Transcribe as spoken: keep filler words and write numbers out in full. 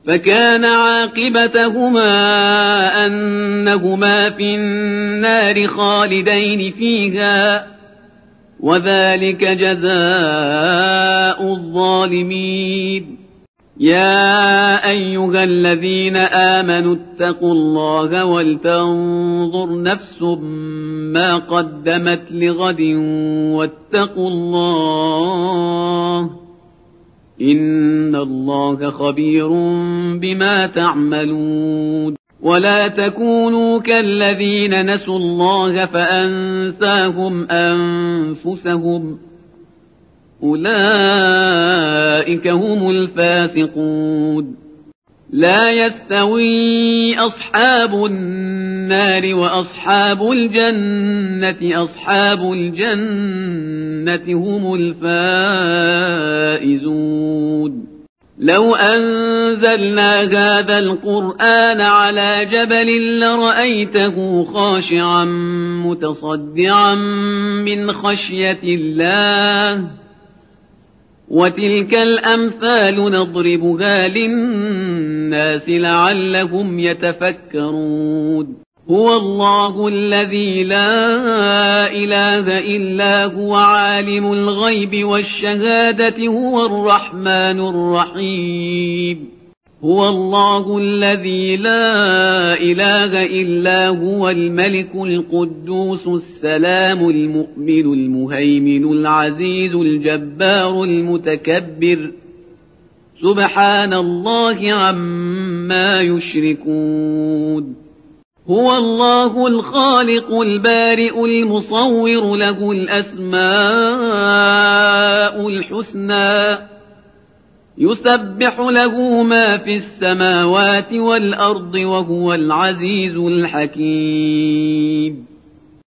فكان عاقبتهما أنهما في النار خالدين فيها وذلك جزاء الظالمين. يا أيها الذين آمنوا اتقوا الله ولتنظر نفس ما قدمت لغد واتقوا الله إن الله خبير بما تعملون. ولا تكونوا كالذين نسوا الله فأنساهم أنفسهم أولئك هم الفاسقون. لا يستوي أصحاب النار وأصحاب الجنة أصحاب الجنة هم الفائزون. لو أنزلنا هذا القرآن على جبل لرأيته خاشعا متصدعا من خشية الله وتلك الأمثال نضربها للناس لعلهم يتفكرون. هو الله الذي لا إله إلا هو عالم الغيب والشهادة هو الرحمن الرحيم. هو الله الذي لا إله إلا هو الملك القدوس السلام المؤمن المهيمن العزيز الجبار المتكبر سبحان الله عما يشركون. هو الله الخالق البارئ المصور له الأسماء الحسنى يسبح له ما في السماوات والأرض وهو العزيز الحكيم.